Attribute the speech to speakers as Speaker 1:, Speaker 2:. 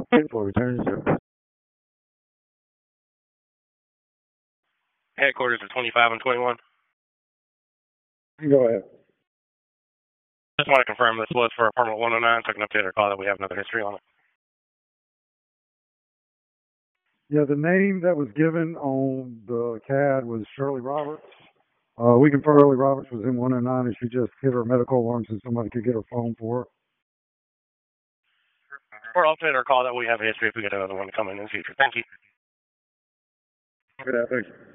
Speaker 1: For return service.
Speaker 2: Headquarters are 25 and 21.
Speaker 1: Go ahead.
Speaker 2: Just want to confirm this was for apartment 109, so I can update our call that we have another history on it.
Speaker 1: Yeah, the name that was given on the CAD was Shirley Roberts. We confirmed Shirley Roberts was in 109 and she just hit her medical alarm so somebody could get her phone for her.
Speaker 2: Or update our call that we have a history if we get another one coming in the future. Thank you.
Speaker 1: Okay, thanks.